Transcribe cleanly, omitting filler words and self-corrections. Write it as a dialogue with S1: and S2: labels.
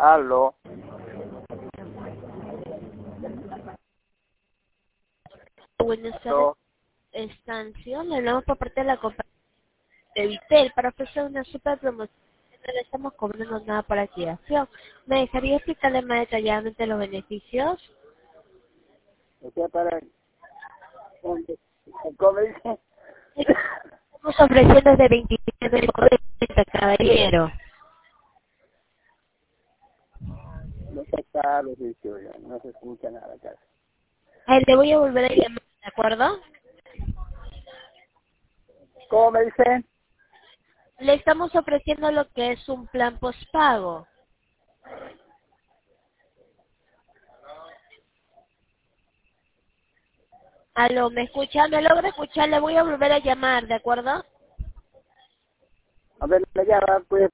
S1: Aló.
S2: Buenas tardes, Estancio. Le hablamos por parte de la compañía de Vitel para ofrecer una super promoción. No le estamos cobrando nada por activación. ¿Me dejaría explicarle más detalladamente los beneficios?
S1: O sea, para... ¿Cómo dice?
S2: Estamos ofreciendo desde 29,90, caballero.
S1: No está claro, dice, oiga, no se escucha nada acá.
S2: Le voy a volver a llamar, ¿de acuerdo?
S1: ¿Cómo me dicen?
S2: Le estamos ofreciendo lo que es un plan postpago. Aló, ¿me escucha? ¿Me logra escuchar? Le voy a volver a llamar, ¿de acuerdo?
S1: A ver, me llama, pues.